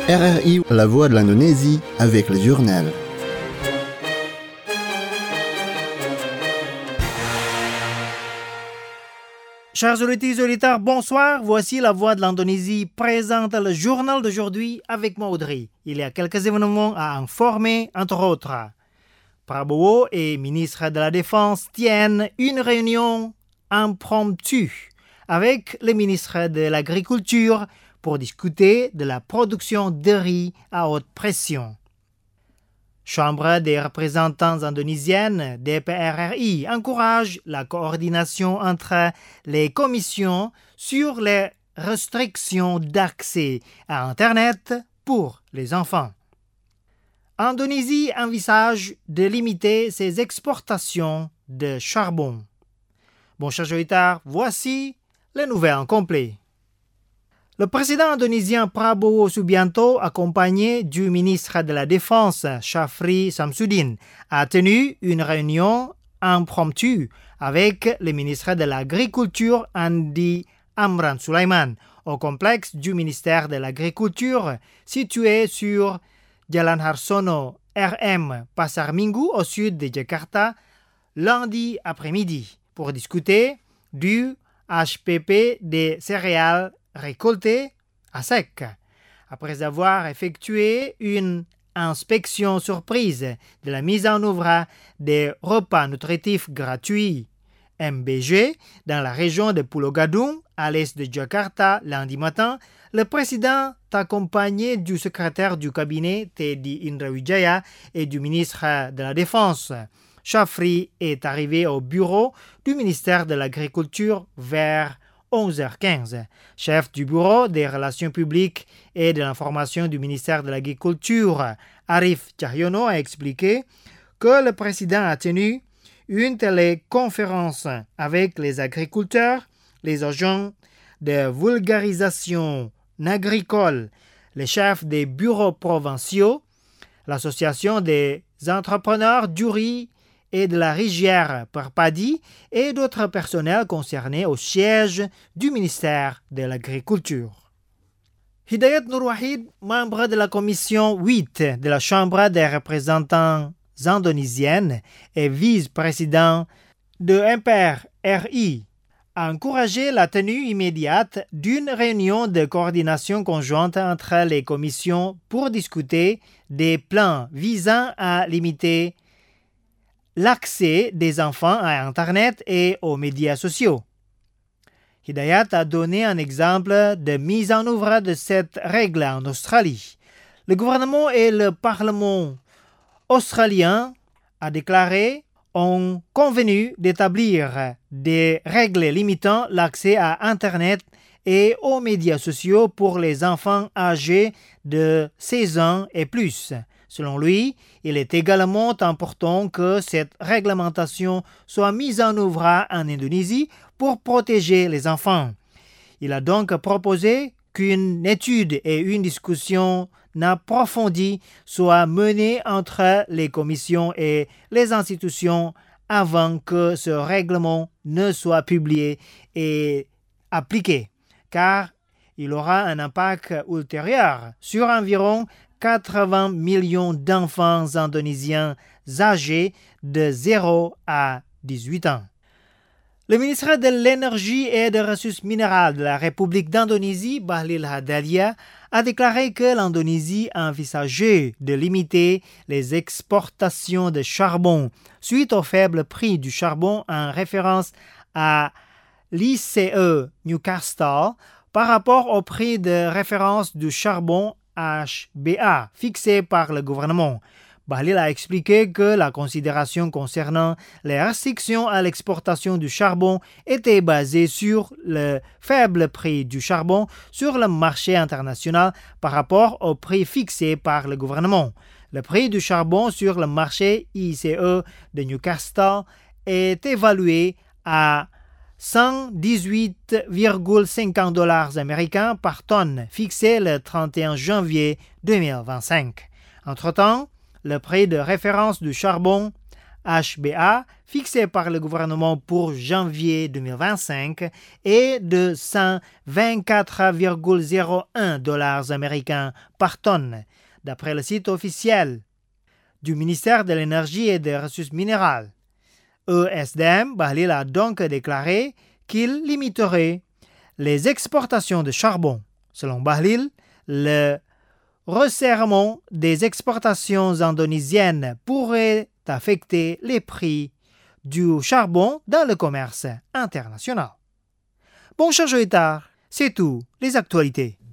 RRI, la voix de l'Indonésie, avec le journal. Chers auditeurs, bonsoir. Voici la voix de l'Indonésie présente le journal d'aujourd'hui avec moi Audrey. Il y a quelques événements à informer, entre autres. Prabowo et ministre de la Défense tiennent une réunion impromptue avec le ministre de l'Agriculture pour discuter de la production de riz à haute pression. Chambre des représentants indonésienne, DPRRI, encourage la coordination entre les commissions sur les restrictions d'accès à Internet pour les enfants. Indonésie envisage de limiter ses exportations de charbon. Bon, chers auditeurs, voici les nouvelles en complet. Le président indonésien Prabowo Subianto, accompagné du ministre de la Défense, Syafri Samsudin, a tenu une réunion impromptue avec le ministre de l'Agriculture, Andi Amran Sulaiman, au complexe du ministère de l'Agriculture situé sur Jalan Harsono RM Pasar Minggu au sud de Jakarta lundi après-midi pour discuter du HPP des céréales récoltées à sec. Après avoir effectué une inspection surprise de la mise en œuvre des repas nutritifs gratuits MBG dans la région de Pulau Gadung, à l'est de Jakarta, lundi matin, le président, accompagné du secrétaire du cabinet Teddy Indrawijaya et du ministre de la Défense, Syafri, est arrivé au bureau du ministère de l'Agriculture vers 11h15. Chef du bureau des relations publiques et de l'information du ministère de l'Agriculture, Arif Cahyono, a expliqué que le président a tenu une téléconférence avec les agriculteurs, les agents de vulgarisation agricole, les chefs des bureaux provinciaux, l'association des entrepreneurs du riz et de la rizière Perpadi et d'autres personnels concernés au siège du ministère de l'Agriculture. Hidayat Nur Wahid, membre de la commission 8 de la Chambre des représentants indonésienne et vice-président de MPRRI, a encouragé la tenue immédiate d'une réunion de coordination conjointe entre les commissions pour discuter des plans visant à limiter l'accès des enfants à Internet et aux médias sociaux. Hidayat a donné un exemple de mise en œuvre de cette règle en Australie. Le gouvernement et le Parlement australien, a déclaré, ont convenu d'établir des règles limitant l'accès à Internet et aux médias sociaux pour les enfants âgés de 16 ans et plus. Selon lui, il est également important que cette réglementation soit mise en œuvre en Indonésie pour protéger les enfants. Il a donc proposé qu'une étude et une discussion approfondie soient menées entre les commissions et les institutions avant que ce règlement ne soit publié et appliqué, car il aura un impact ultérieur sur environ 80 millions d'enfants indonésiens âgés de 0 à 18 ans. Le ministre de l'Énergie et des Ressources minérales de la République d'Indonésie, Bahlil Lahadalia, a déclaré que l'Indonésie a envisagé de limiter les exportations de charbon suite au faible prix du charbon en référence à l'ICE Newcastle par rapport au prix de référence du charbon HBA fixé par le gouvernement. Bahlil a expliqué que la considération concernant les restrictions à l'exportation du charbon était basée sur le faible prix du charbon sur le marché international par rapport au prix fixé par le gouvernement. Le prix du charbon sur le marché ICE de Newcastle est évalué à 118,50 $ américains par tonne, fixé le 31 janvier 2025. Entre-temps, le prix de référence du charbon HBA fixé par le gouvernement pour janvier 2025 est de 124,01 dollars américains par tonne, d'après le site officiel du ministère de l'Énergie et des Ressources minérales. ESDM Bahlil a donc déclaré qu'il limiterait les exportations de charbon. Selon Bahlil, le resserrement des exportations indonésiennes pourrait affecter les prix du charbon dans le commerce international. Bon, chers auditeurs, c'est tout, les actualités.